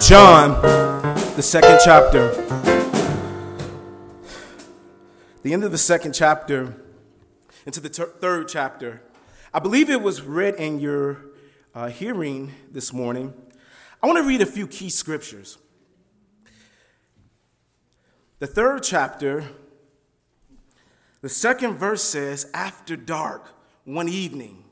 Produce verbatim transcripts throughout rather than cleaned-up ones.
John, the second chapter. The end of the second chapter into the ter- third chapter. I believe it was read in your uh, hearing this morning. I want to read a few key scriptures. The third chapter, the second verse says, after dark, one evening,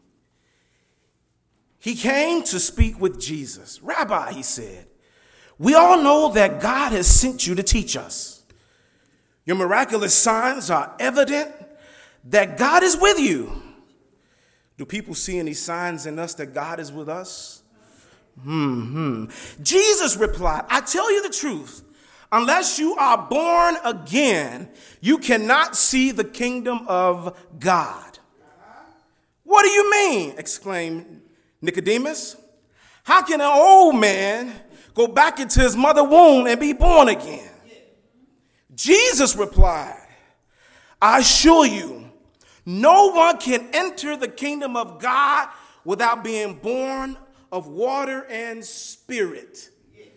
he came to speak with Jesus. Rabbi, he said, we all know that God has sent you to teach us. Your miraculous signs are evident that God is with you. Do people see any signs in us that God is with us? Hmm. Jesus replied, I tell you the truth. Unless you are born again, you cannot see the kingdom of God. What do you mean? Exclaimed Nicodemus. How can an old man go back into his mother's womb and be born again? Jesus replied, I assure you, no one can enter the kingdom of God without being born of water and spirit.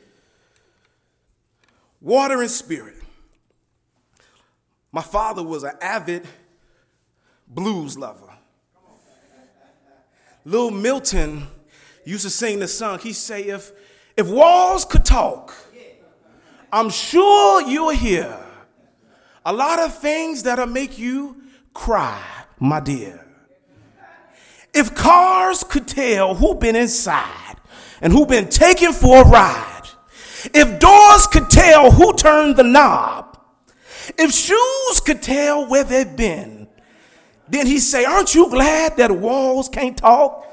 Water and spirit. My father was an avid blues lover. Lil Milton used to sing the song. He say, if, if walls could talk, I'm sure you'll hear a lot of things that'll make you cry, my dear. If cars could tell who been inside and who been taken for a ride, if doors could tell who turned the knob, if shoes could tell where they've been, then he say, aren't you glad that walls can't talk?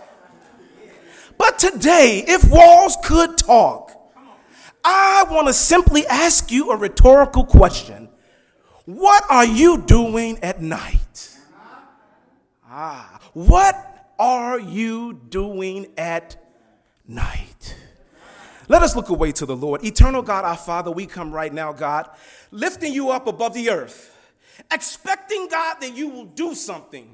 But today, if walls could talk, I want to simply ask you a rhetorical question. What are you doing at night? Ah, what are you doing at night? Let us look away to the Lord. Eternal God, our Father, we come right now, God, lifting you up above the earth, expecting, God, that you will do something.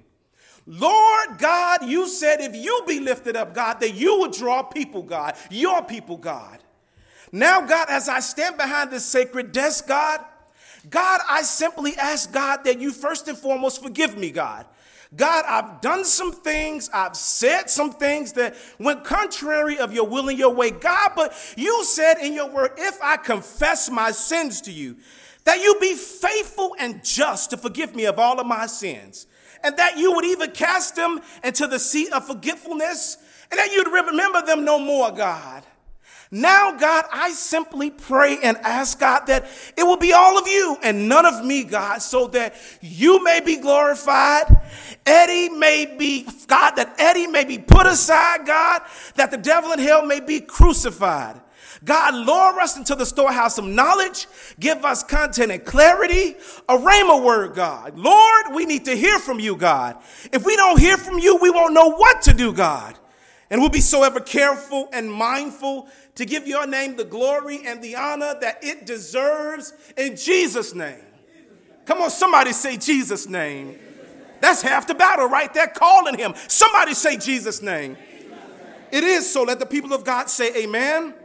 Lord God, you said if you be lifted up, God, that you would draw people, God, your people, God. Now, God, as I stand behind this sacred desk, God, God, I simply ask, God, that you first and foremost forgive me, God. God, I've done some things, I've said some things that went contrary of your will and your way, God, but you said in your word, if I confess my sins to you, that you be faithful and just to forgive me of all of my sins, and that you would even cast them into the sea of forgetfulness, and that you'd remember them no more, God. Now, God, I simply pray and ask, God, that it will be all of you and none of me, God, so that you may be glorified. Eddie may be, God, that Eddie may be put aside, God, that the devil in hell may be crucified. God, lure us into the storehouse of knowledge. Give us content and clarity. A rhema word, God. Lord, we need to hear from you, God. If we don't hear from you, we won't know what to do, God. And we'll be so ever careful and mindful to give your name the glory and the honor that it deserves in Jesus' name. Come on, somebody say Jesus' name. That's half the battle right there, calling him. Somebody say Jesus' name. It is so. Let the people of God say amen,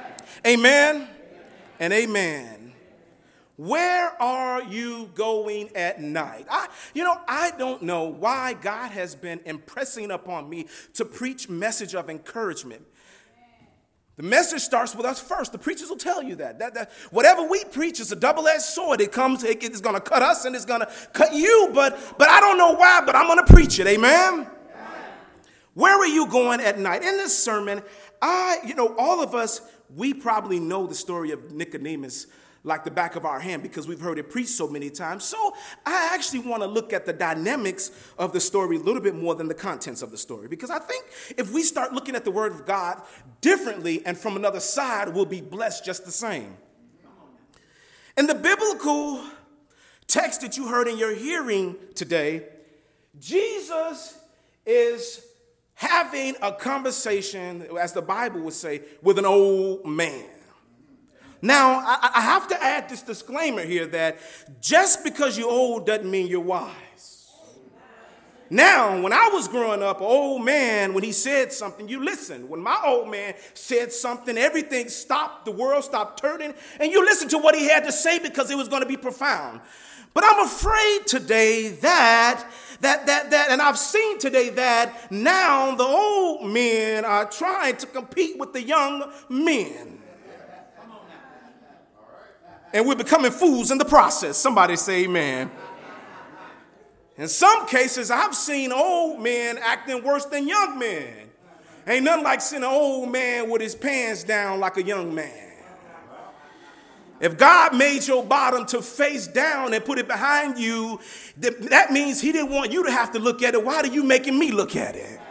amen, and amen. Where are you going at night? I, you know, I don't know why God has been impressing upon me to preach message of encouragement. The message starts with us first. The preachers will tell you that. that, that whatever we preach is a double-edged sword. It comes, it, it's going to cut us and it's going to cut you. But, but I don't know why, but I'm going to preach it. Amen? Amen. Where are you going at night? In this sermon, I, you know, all of us, we probably know the story of Nicodemus like the back of our hand because we've heard it preached so many times. So I actually want to look at the dynamics of the story a little bit more than the contents of the story, because I think if we start looking at the word of God differently and from another side, we'll be blessed just the same. In the biblical text that you heard in your hearing today, Jesus is having a conversation, as the Bible would say, with an old man. Now, I, I have to add this disclaimer here that just because you're old doesn't mean you're wise. Now, when I was growing up, an old man, when he said something, you listened. When my old man said something, everything stopped, the world stopped turning, and you listened to what he had to say because it was going to be profound. But I'm afraid today that, that, that, that, and I've seen today that now the old men are trying to compete with the young men. And we're becoming fools in the process. Somebody say amen. In some cases, I've seen old men acting worse than young men. Ain't nothing like seeing an old man with his pants down like a young man. If God made your bottom to face down and put it behind you, that means he didn't want you to have to look at it. Why are you making me look at it?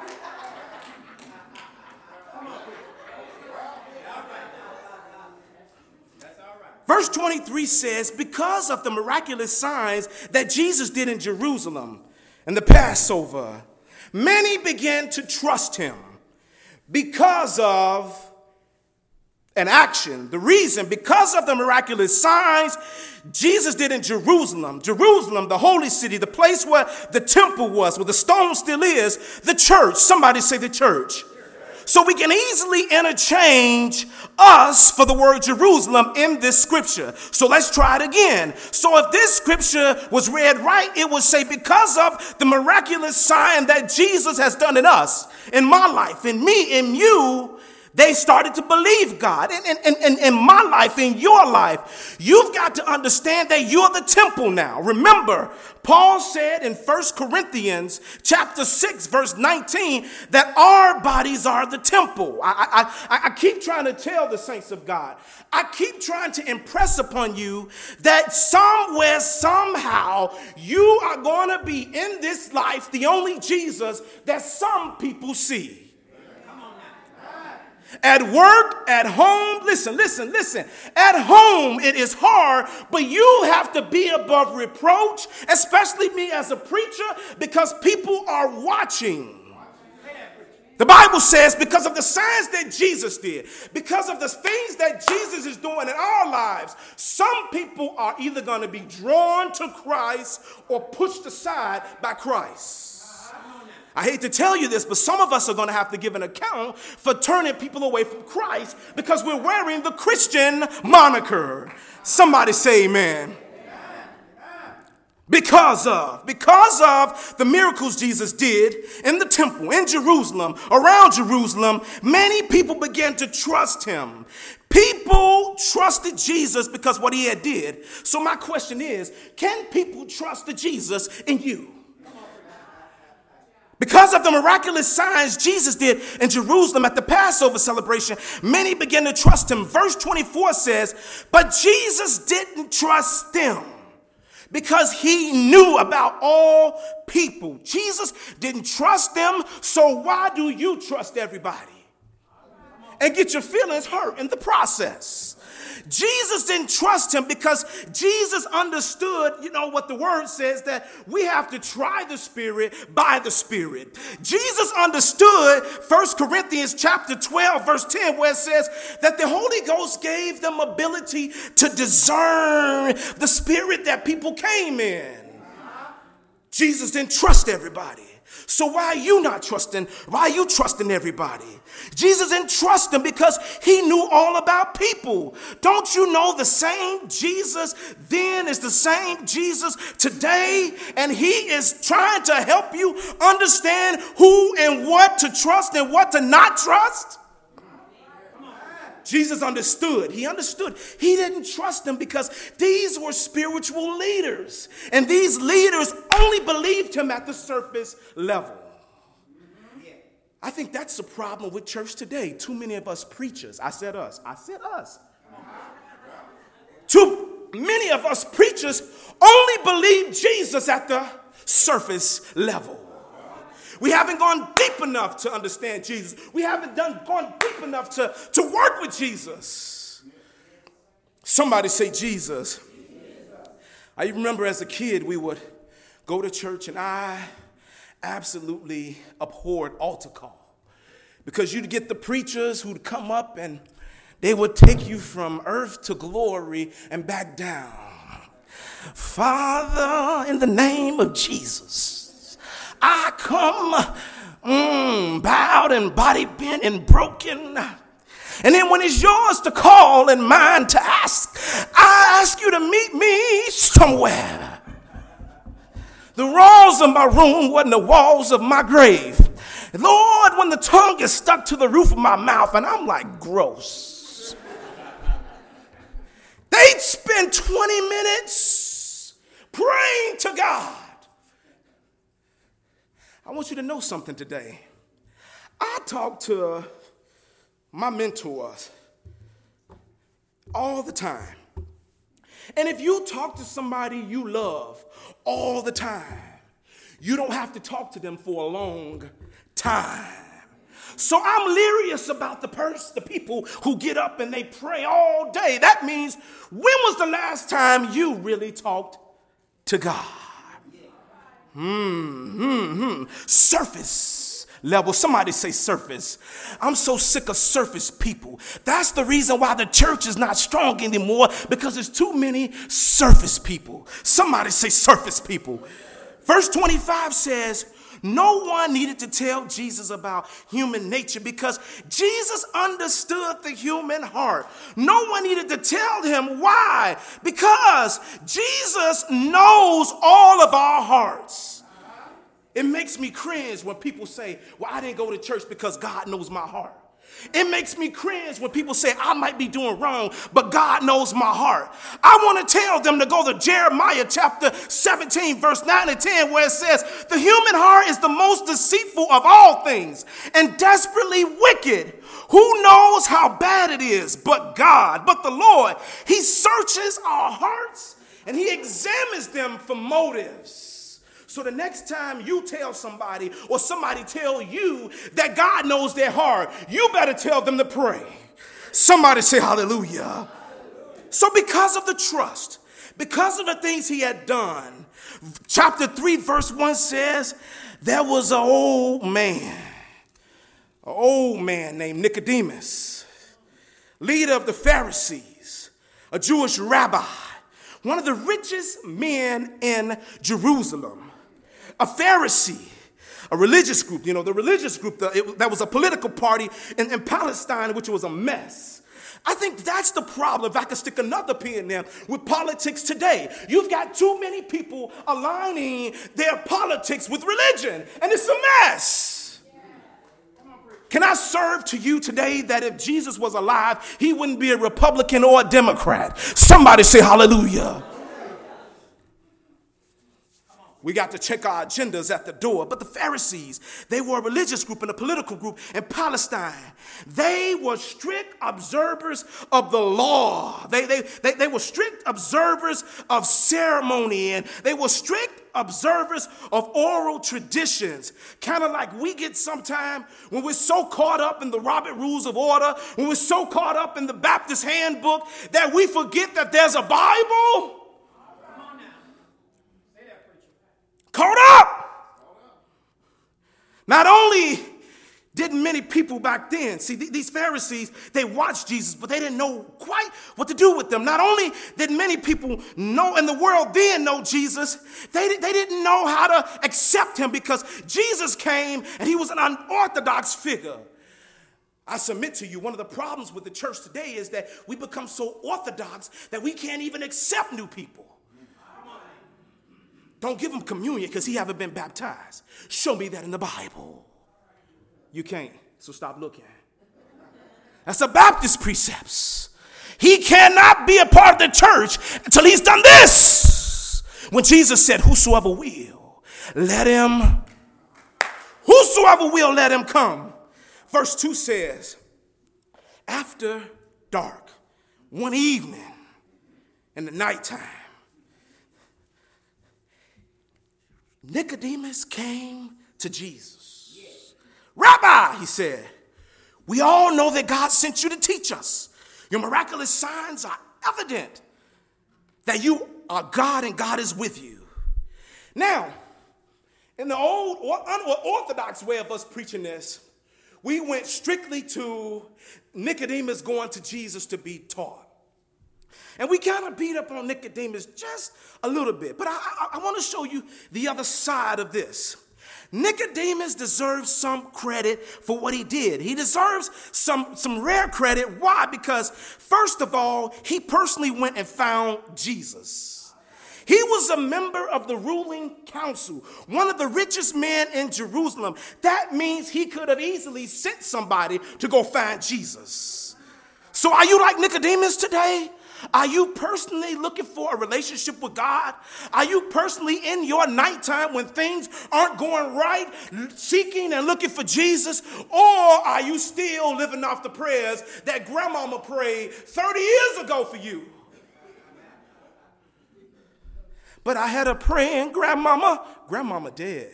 Verse twenty-three says, because of the miraculous signs that Jesus did in Jerusalem and the Passover, many began to trust him because of an action. The reason, because of the miraculous signs Jesus did in Jerusalem, Jerusalem, the holy city, the place where the temple was, where the stone still is, the church. Somebody say the church. So we can easily interchange us for the word Jerusalem in this scripture. So let's try it again. So if this scripture was read right, it would say, because of the miraculous sign that Jesus has done in us, in my life, in me, in you, they started to believe God. In, in, in, in my life, in your life, you've got to understand that you're the temple now. Remember, Paul said in First Corinthians chapter six, verse nineteen, that our bodies are the temple. I, I, I keep trying to tell the saints of God, I keep trying to impress upon you that somewhere, somehow, you are going to be in this life the only Jesus that some people see. At work, at home, listen, listen, listen. At home, it is hard, but you have to be above reproach, especially me as a preacher, because people are watching. The Bible says because of the signs that Jesus did, because of the things that Jesus is doing in our lives, some people are either going to be drawn to Christ or pushed aside by Christ. I hate to tell you this, but some of us are going to have to give an account for turning people away from Christ because we're wearing the Christian moniker. Somebody say amen. Because of, because of the miracles Jesus did in the temple, in Jerusalem, around Jerusalem, many people began to trust him. People trusted Jesus because what he had did. So my question is, can people trust the Jesus in you? Because of the miraculous signs Jesus did in Jerusalem at the Passover celebration, many began to trust him. Verse twenty-four says, but Jesus didn't trust them because he knew about all people. Jesus didn't trust them, so why do you trust everybody and get your feelings hurt in the process? Jesus didn't trust him because Jesus understood, you know, what the word says, that we have to try the Spirit by the Spirit. Jesus understood First Corinthians chapter twelve, verse ten, where it says that the Holy Ghost gave them ability to discern the spirit that people came in. Jesus didn't trust everybody. So why are you not trusting? Why are you trusting everybody? Jesus didn't trust them because he knew all about people. Don't you know the same Jesus then is the same Jesus today? And he is trying to help you understand who and what to trust and what to not trust. Jesus understood. He understood. He didn't trust them because these were spiritual leaders. And these leaders only believed him at the surface level. I think that's the problem with church today. Too many of us preachers, I said us, I said us. Too many of us preachers only believe Jesus at the surface level. We haven't gone deep enough to understand Jesus. We haven't done gone deep enough to, to work with Jesus. Somebody say Jesus. I remember as a kid we would go to church and I absolutely abhorred altar call. Because you'd get the preachers who'd come up and they would take you from earth to glory and back down. Father, in the name of Jesus, I come mm, bowed and body bent and broken. And then when it's yours to call and mine to ask, I ask you to meet me somewhere. The walls of my room wasn't the walls of my grave. Lord, when the tongue is stuck to the roof of my mouth and I'm like, gross. They'd spend twenty minutes praying to God. I want you to know something today. I talk to my mentors all the time. And if you talk to somebody you love all the time, you don't have to talk to them for a long time. So I'm leery about the person, the people who get up and they pray all day. That means, when was the last time you really talked to God? Hmm, hmm, hmm. Surface level. Somebody say surface. I'm so sick of surface people. That's the reason why the church is not strong anymore, because there's too many surface people. Somebody say surface people. Verse twenty-five says, no one needed to tell Jesus about human nature because Jesus understood the human heart. No one needed to tell him why, because Jesus knows all of our hearts. It makes me cringe when people say, well, I didn't go to church because God knows my heart. It makes me cringe when people say I might be doing wrong, but God knows my heart. I want to tell them to go to Jeremiah chapter seventeen, verse nine and ten, where it says, the human heart is the most deceitful of all things and desperately wicked. Who knows how bad it is but God, but the Lord? He searches our hearts and he examines them for motives. So the next time you tell somebody or somebody tell you that God knows their heart, you better tell them to pray. Somebody say hallelujah. So because of the trust, because of the things he had done, chapter three, verse one says, there was an old man, an old man named Nicodemus, leader of the Pharisees, a Jewish rabbi, one of the richest men in Jerusalem. A Pharisee, a religious group, you know, the religious group, the, it, that was a political party in, in Palestine, which was a mess. I think that's the problem, if I could stick another pin in there, with politics today. You've got too many people aligning their politics with religion, and it's a mess. Can I serve to you today that if Jesus was alive, he wouldn't be a Republican or a Democrat? Somebody say hallelujah. We got to check our agendas at the door. But the Pharisees, they were a religious group and a political group in Palestine. They were strict observers of the law. They, they, they, they were strict observers of ceremony, and they were strict observers of oral traditions. Kind of like we get sometime when we're so caught up in the Robert Rules of Order, when we're so caught up in the Baptist handbook that we forget that there's a Bible. Caught up. Not only did many people back then, see, th- these Pharisees, they watched Jesus, but they didn't know quite what to do with them. Not only did many people know in the world then know Jesus, they, they didn't know how to accept him because Jesus came and he was an unorthodox figure. I submit to you, one of the problems with the church today is that we become so orthodox that we can't even accept new people. Don't give him communion because he haven't been baptized. Show me that in the Bible. You can't, so stop looking. That's a Baptist precepts. He cannot be a part of the church until he's done this. When Jesus said, whosoever will, let him, whosoever will, let him come. Verse two says, after dark, one evening in the nighttime, Nicodemus came to Jesus. Yes. Rabbi, he said, we all know that God sent you to teach us. Your miraculous signs are evident that you are God and God is with you. Now, in the old or unorthodox way of us preaching this, we went strictly to Nicodemus going to Jesus to be taught. And we kind of beat up on Nicodemus just a little bit. But I, I, I want to show you the other side of this. Nicodemus deserves some credit for what he did. He deserves some, some rare credit. Why? Because first of all, he personally went and found Jesus. He was a member of the ruling council, one of the richest men in Jerusalem. That means he could have easily sent somebody to go find Jesus. So are you like Nicodemus today? Are you personally looking for a relationship with God? Are you personally in your nighttime when things aren't going right, seeking and looking for Jesus? Or are you still living off the prayers that grandmama prayed thirty years ago for you? But I had a praying grandmama. Grandmama dead.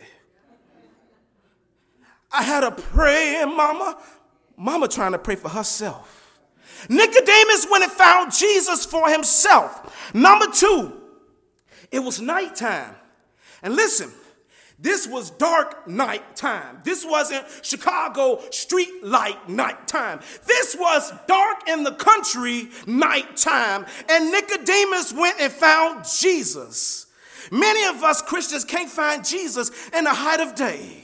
I had a praying mama. Mama trying to pray for herself. Nicodemus went and found Jesus for himself. Number two, it was nighttime. And listen, this was dark nighttime. This wasn't Chicago street light nighttime. This was dark in the country nighttime. And Nicodemus went and found Jesus. Many of us Christians can't find Jesus in the height of day.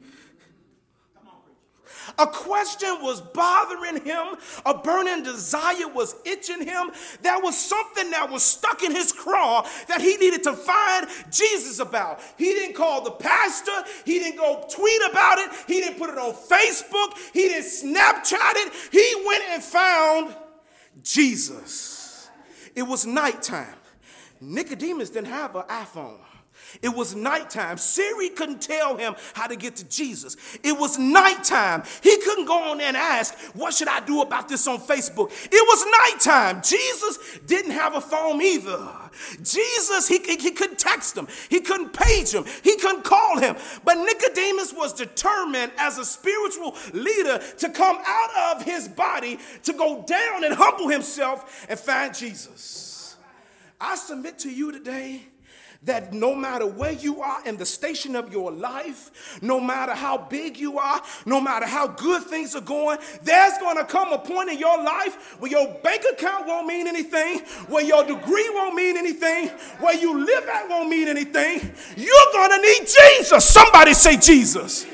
A question was bothering him. A burning desire was itching him. There was something that was stuck in his craw that he needed to find Jesus about. He didn't call the pastor. He didn't go tweet about it. He didn't put it on Facebook. He didn't Snapchat it. He went and found Jesus. It was nighttime. Nicodemus didn't have an iPhone. It was nighttime. Siri couldn't tell him how to get to Jesus. It was nighttime. He couldn't go on there and ask, what should I do about this on Facebook? It was nighttime. Jesus didn't have a phone either. Jesus, he, he couldn't text him. He couldn't page him. He couldn't call him. But Nicodemus was determined as a spiritual leader to come out of his body, to go down and humble himself and find Jesus. I submit to you today that no matter where you are in the station of your life, no matter how big you are, no matter how good things are going, there's going to come a point in your life where your bank account won't mean anything, where your degree won't mean anything, where you live at won't mean anything. You're going to need Jesus. Somebody say Jesus.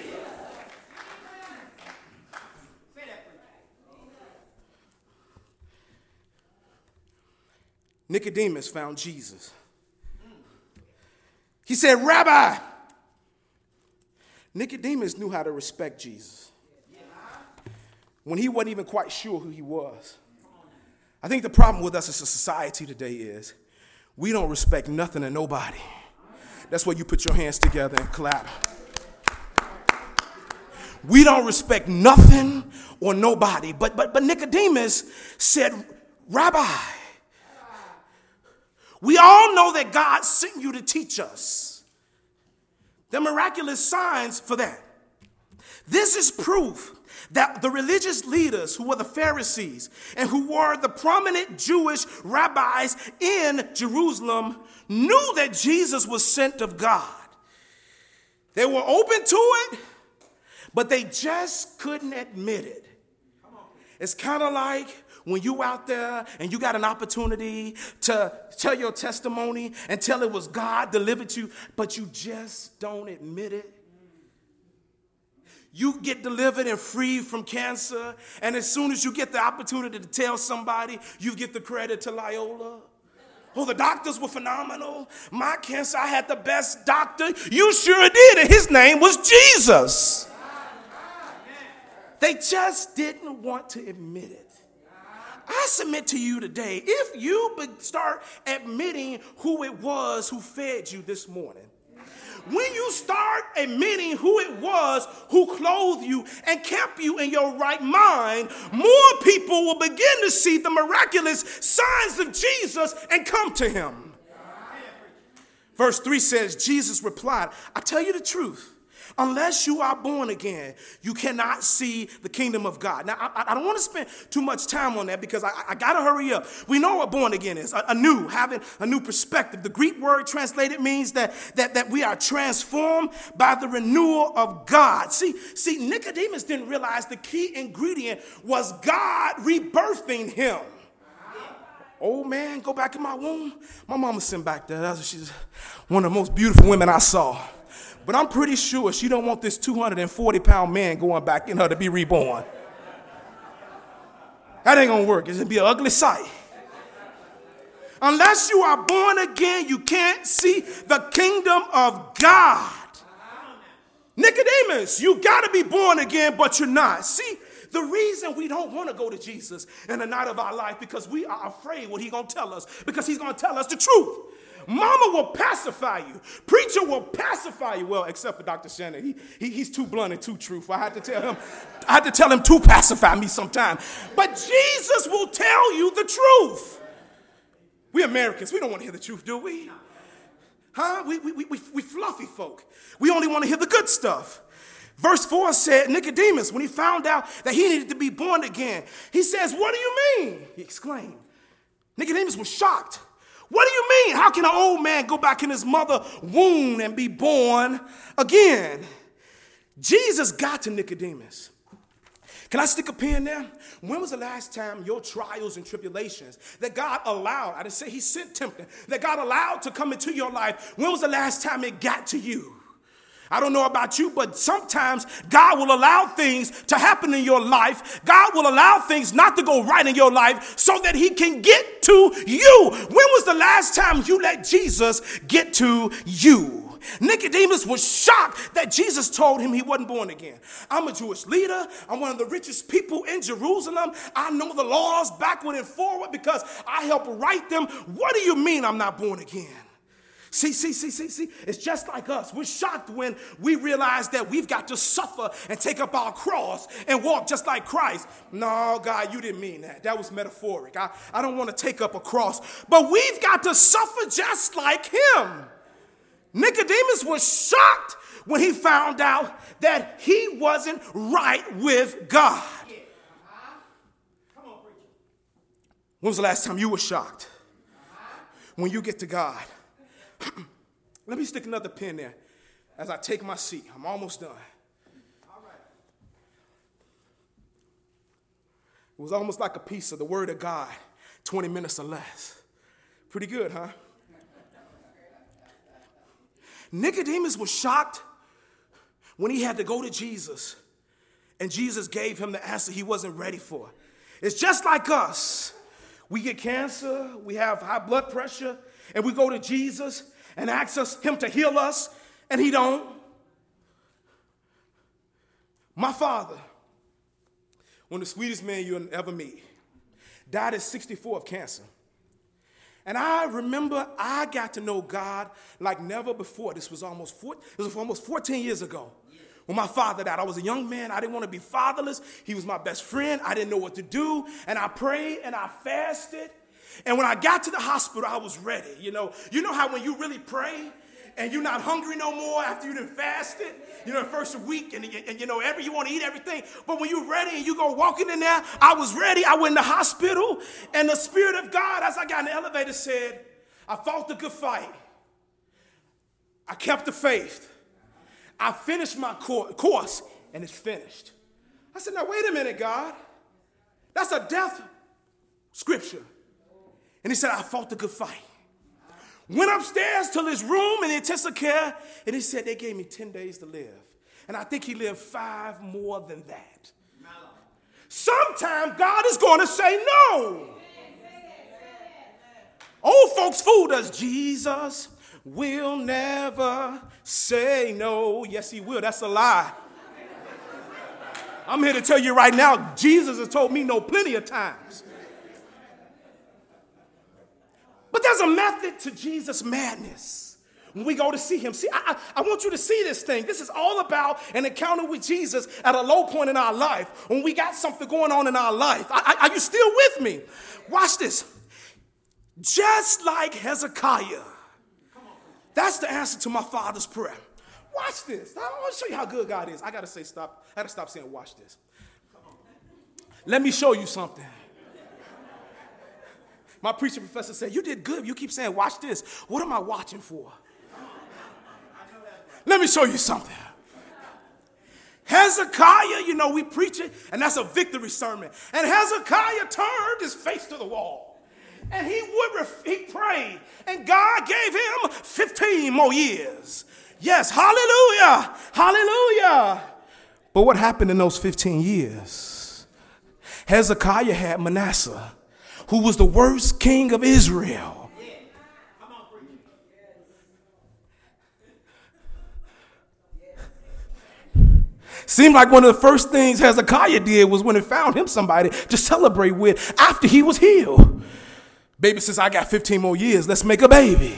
Nicodemus found Jesus. He said, Rabbi. Nicodemus knew how to respect Jesus when he wasn't even quite sure who he was. I think the problem with us as a society today is we don't respect nothing and nobody. That's why you put your hands together and clap. We don't respect nothing or nobody. But, but, but Nicodemus said, Rabbi, we all know that God sent you to teach us. There are miraculous signs for that. This is proof that the religious leaders who were the Pharisees and who were the prominent Jewish rabbis in Jerusalem knew that Jesus was sent of God. They were open to it, but they just couldn't admit it. It's kind of like when you out there and you got an opportunity to tell your testimony and tell it was God delivered you, but you just don't admit it. You get delivered and freed from cancer, and as soon as you get the opportunity to tell somebody, you give the credit to Loyola. Oh, the doctors were phenomenal. My cancer, I had the best doctor. You sure did, and his name was Jesus. They just didn't want to admit it. I submit to you today, if you start admitting who it was who fed you this morning, when you start admitting who it was who clothed you and kept you in your right mind, more people will begin to see the miraculous signs of Jesus and come to him. Verse three says, Jesus replied, I tell you the truth. Unless you are born again, you cannot see the kingdom of God. Now, I, I don't want to spend too much time on that because I, I got to hurry up. We know what born again is, a, a new, having a new perspective. The Greek word translated means that, that, that we are transformed by the renewal of God. See, see, Nicodemus didn't realize the key ingredient was God rebirthing him. Old man, go back in my womb. My mama sitting back there. She's one of the most beautiful women I saw. But I'm pretty sure she don't want this two hundred forty pound man going back in her to be reborn. That ain't gonna work. It's gonna be an ugly sight. Unless you are born again, you can't see the kingdom of God. Nicodemus, you got to be born again, but you're not. See, the reason we don't want to go to Jesus in the night of our life because we are afraid what he's going to tell us, because he's going to tell us the truth. Mama will pacify you. Preacher will pacify you. Well, except for Doctor Shannon. He, he, he's too blunt and too truthful. I had to tell him, I had to tell him to pacify me sometime. But Jesus will tell you the truth. We Americans, we don't want to hear the truth, do we? Huh? We, we, we, we fluffy folk. We only want to hear the good stuff. Verse four said, Nicodemus, when he found out that he needed to be born again, he says, what do you mean? He exclaimed. Nicodemus was shocked. What do you mean? How can an old man go back in his mother's womb and be born again? Jesus got to Nicodemus. Can I stick a pin there? When was the last time your trials and tribulations that God allowed, I didn't say he sent tempting, that God allowed to come into your life, when was the last time it got to you? I don't know about you, but sometimes God will allow things to happen in your life. God will allow things not to go right in your life so that he can get to you. When was the last time you let Jesus get to you? Nicodemus was shocked that Jesus told him he wasn't born again. I'm a Jewish leader. I'm one of the richest people in Jerusalem. I know the laws backward and forward because I help write them. What do you mean I'm not born again? See, see, see, see, see, it's just like us. We're shocked when we realize that we've got to suffer and take up our cross and walk just like Christ. No, God, you didn't mean that. That was metaphoric. I, I don't want to take up a cross. But we've got to suffer just like him. Nicodemus was shocked when he found out that he wasn't right with God. When was the last time you were shocked? When you get to God. Let me stick another pin there as I take my seat. I'm almost done. All right. It was almost like a piece of the Word of God, twenty minutes or less. Pretty good, huh? Nicodemus was shocked when he had to go to Jesus, and Jesus gave him the answer he wasn't ready for. It's just like us. We get cancer, we have high blood pressure, and we go to Jesus and ask us, him to heal us, and he don't. My father, one of the sweetest men you'll ever meet, died at sixty-four of cancer. And I remember I got to know God like never before. This was almost four, it was almost fourteen years ago. When my father died, I was a young man. I didn't want to be fatherless. He was my best friend. I didn't know what to do. And I prayed and I fasted. And when I got to the hospital, I was ready. You know, you know how when you really pray and you're not hungry no more after you done fasted, you know, the first week and, and you know, every, you want to eat everything. But when you're ready and you go walking in there, I was ready. I went in the hospital and the Spirit of God, as I got in the elevator, said, I fought the good fight. I kept the faith. I finished my course and it's finished. I said, now wait a minute, God. That's a death scripture. And he said, I fought the good fight. Went upstairs to his room in intensive care, and he said they gave me ten days to live. And I think he lived five more than that. Sometime God is going to say no. Old folks fooled us. Jesus will never say no. Yes, he will. That's a lie. I'm here to tell you right now, Jesus has told me no plenty of times. But there's a method to Jesus' madness when we go to see him. See, I, I, I want you to see this thing. This is all about an encounter with Jesus at a low point in our life, when we got something going on in our life. I, I, are you still with me? Watch this. Just like Hezekiah. That's the answer to my father's prayer. Watch this. I want to show you how good God is. I got to say stop. I got to stop saying watch this. Let me show you something. My preacher professor said, you did good. You keep saying, watch this. What am I watching for? Let me show you something. Hezekiah, you know, we preach it, and that's a victory sermon. And Hezekiah turned his face to the wall. And he would ref- he prayed. And God gave him fifteen more years. Yes, hallelujah, hallelujah. But what happened in those fifteen years? Hezekiah had Manasseh, who was the worst king of Israel. Seemed like one of the first things Hezekiah did was when he found him somebody to celebrate with after he was healed. Baby says, I got fifteen more years. Let's make a baby.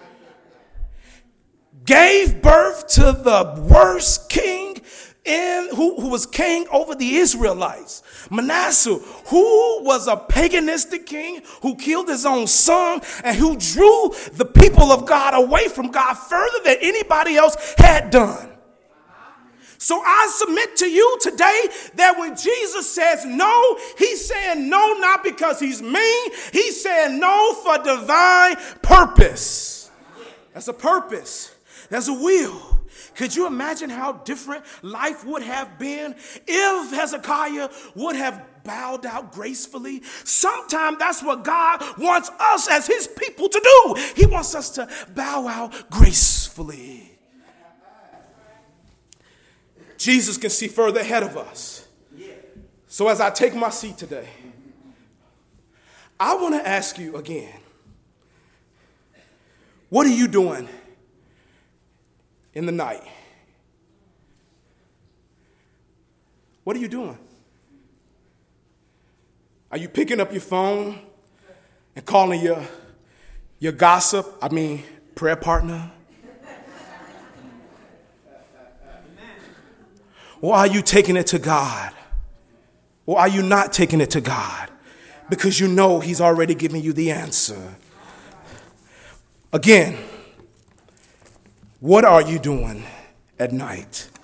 Gave birth to the worst king in who, who was king over the Israelites. Manasseh, who was a paganistic king, who killed his own son and who drew the people of God away from God further than anybody else had done. So I submit to you today that when Jesus says no, he's saying no not because he's mean. He's saying no for divine purpose. That's a purpose. There's a will. Could you imagine how different life would have been if Hezekiah would have bowed out gracefully? Sometimes that's what God wants us as his people to do. He wants us to bow out gracefully. Jesus can see further ahead of us. So as I take my seat today, I want to ask you again, what are you doing in the night? What are you doing? Are you picking up your phone and calling your, your gossip, I mean, prayer partner? Or are you taking it to God? Or are you not taking it to God? Because you know he's already given you the answer. Again, what are you doing at night?